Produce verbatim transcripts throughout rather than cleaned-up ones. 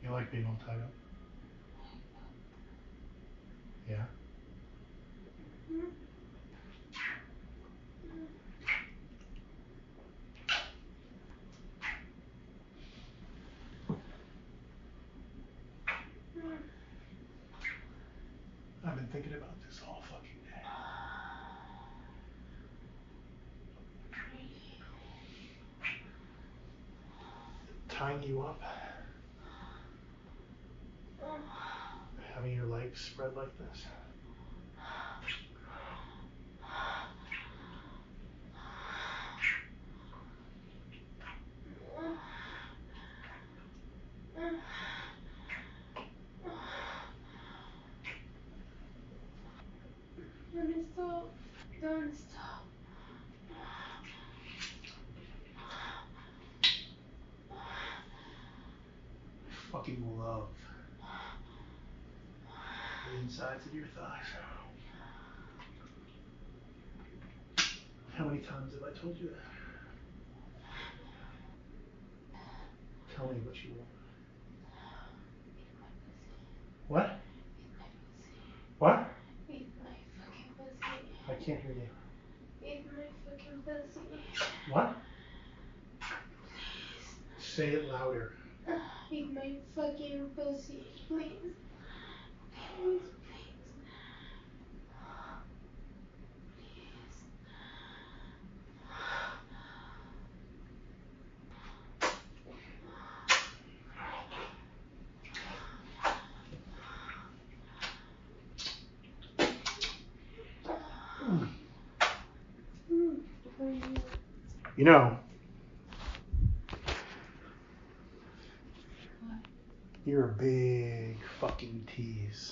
You like being all tied up? Yeah. I've been thinking about this all fucking day. Tying you up. Having your legs spread like this. Don't stop. Don't stop. I fucking love the insides of your thighs. How many times have I told you that? Tell me what you want. What? What? Eat my fucking pussy. I can't hear you. Eat my fucking pussy. What? Say it louder. Eat my fucking pussy, please. Please, please. Mm. Mm. You know, you're a big fucking tease.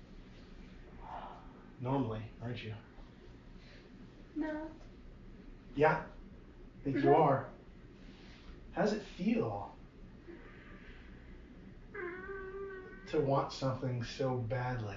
Normally, aren't you? No. Yeah, I think you are. How does it feel to want something so badly?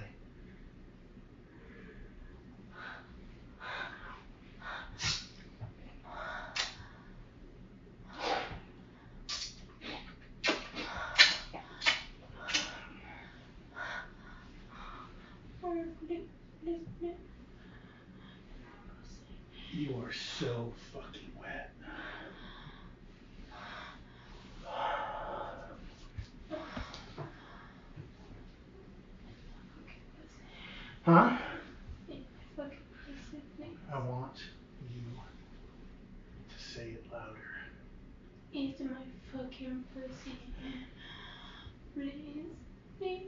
You are so fucking wet. Huh? I want you to say it louder. Eat my fucking pussy. Please, please.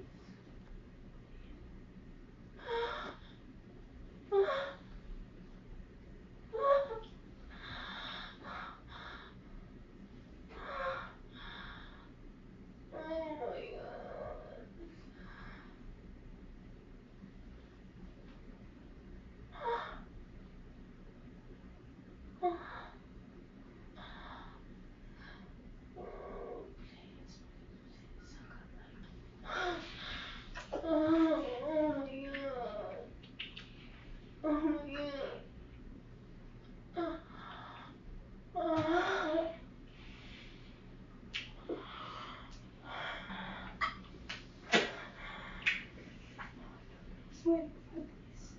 Wait for this.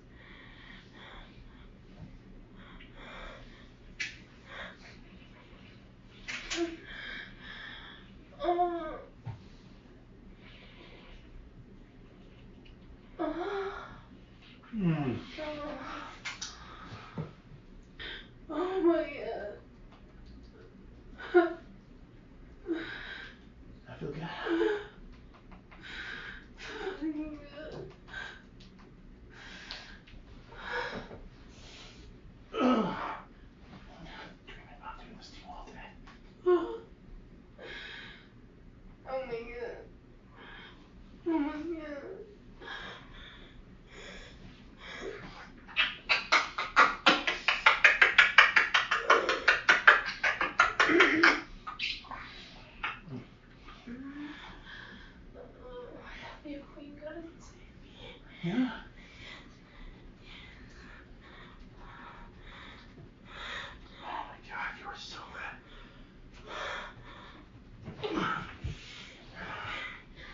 Mm. Oh my god. I feel good. Ugh. Dreaming about doing this to you all day. Oh my god. Oh my god. You queen got it. Yeah. Oh my god, you are so wet.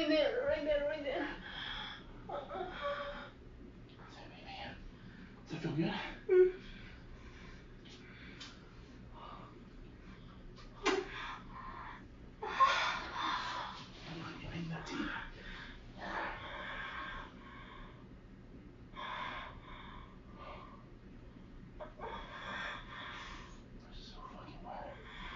right there, right there, right there. Does that feel good? Mm. You made that deep. So fucking wet.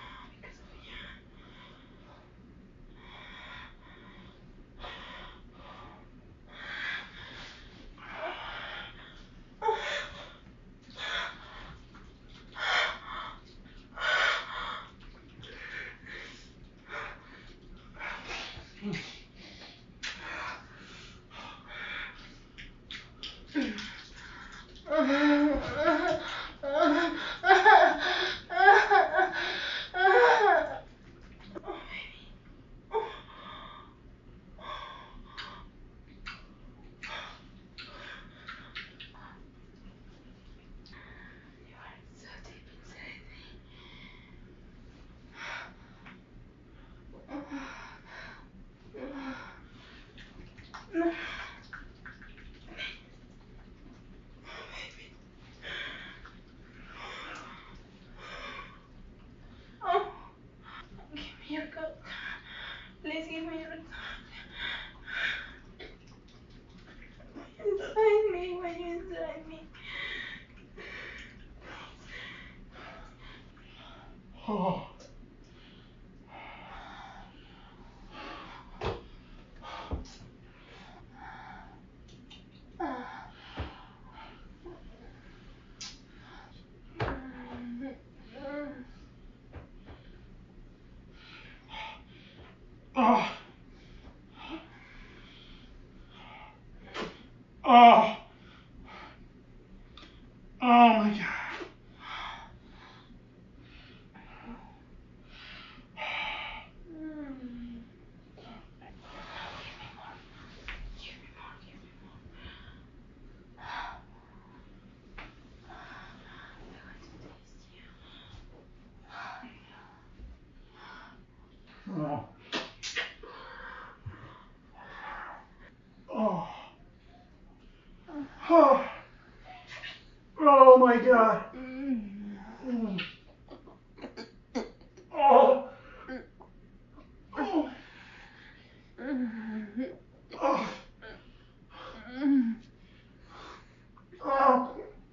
Oh, give me your cup. Please give me your cup. Inside me, why you inside me? Oh. Oh. Oh. Oh my God. Oh. Oh. Oh. Oh my God. Mm. Oh. Oh. Oh. Oh.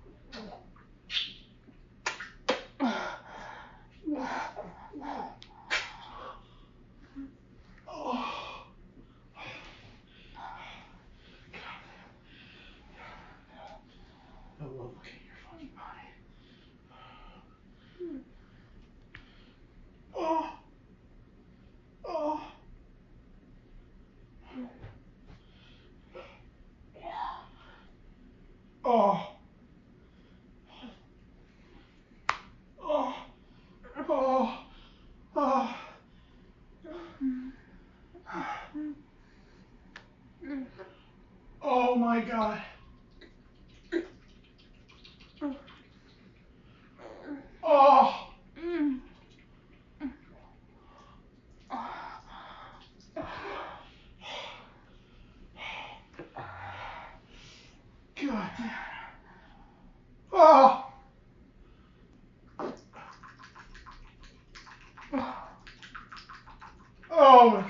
Oh. I love looking at your fucking body. Oh. Oh. Oh. Oh. Oh. Oh. Oh my God. Oh. God damn. Oh. Oh my God.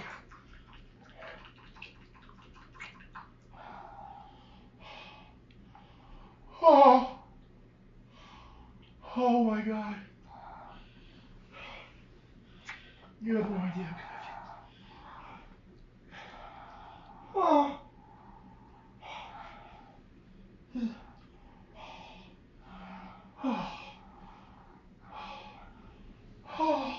Oh. Oh my God. You have no idea how good I feel. Oh. Oh. Oh.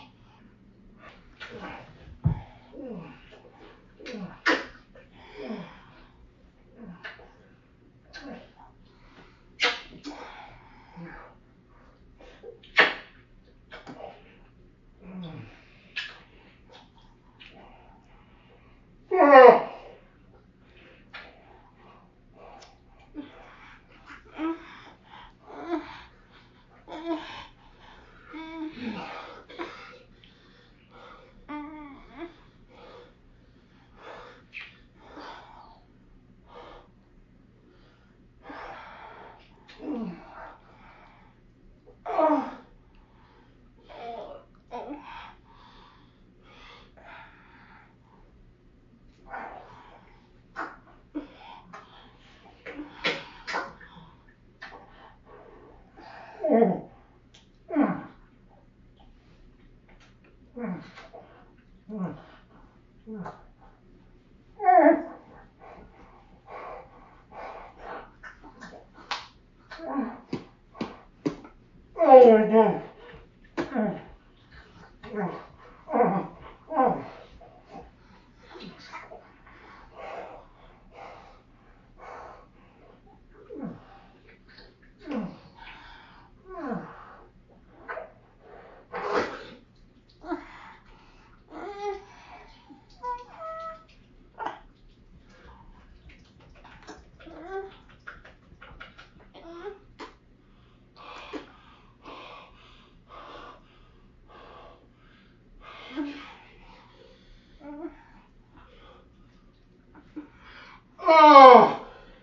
Oh!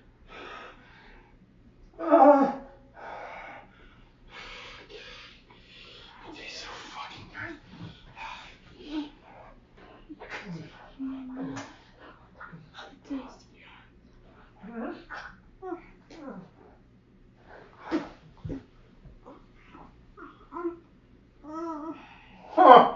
Uh, tastes so fucking good. Huh.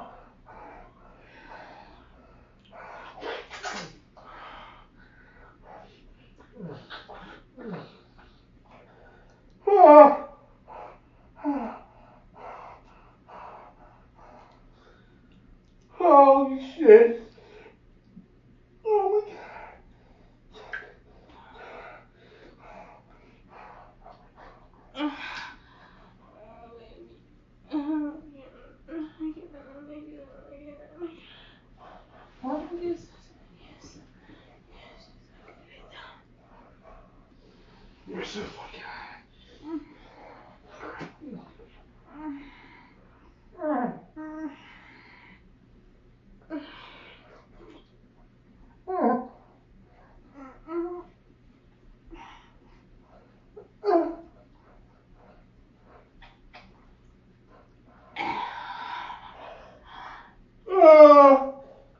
Oh. Holy shit. Oh my god. What? Yes. You're so fucking high. Oh.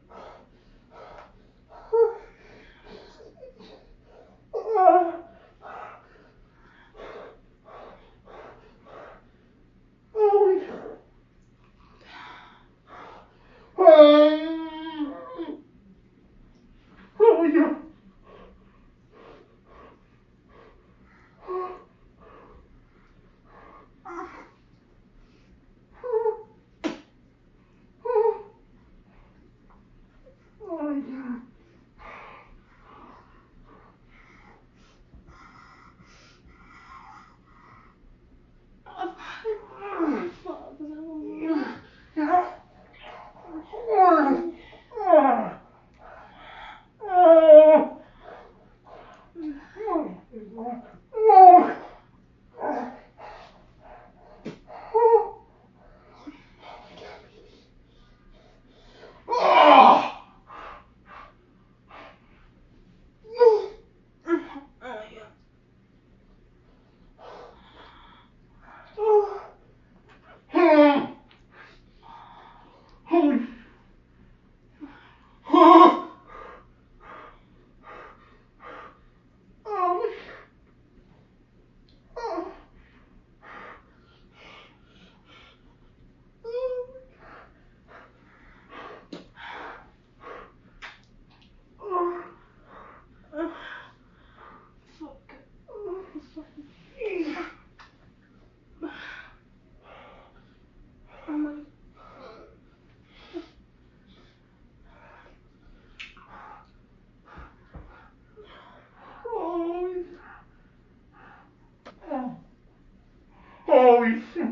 Holy shit.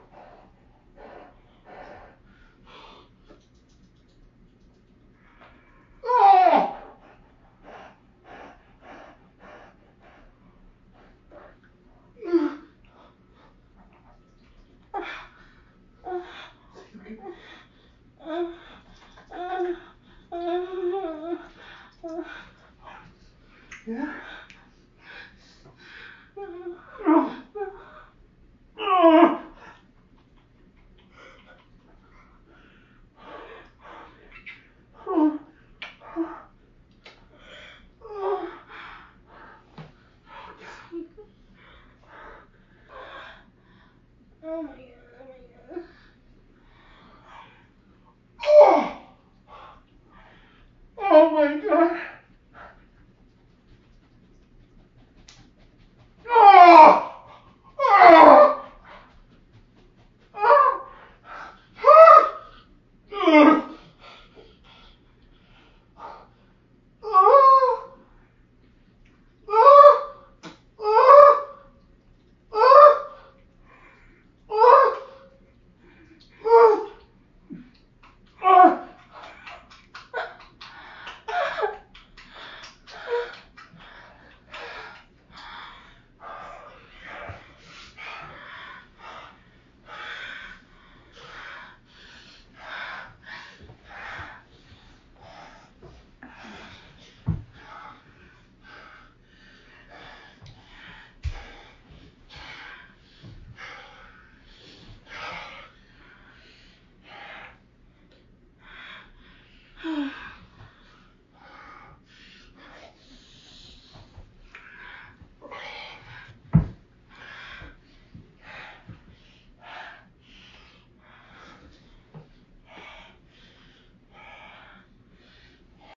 Oh! Yeah?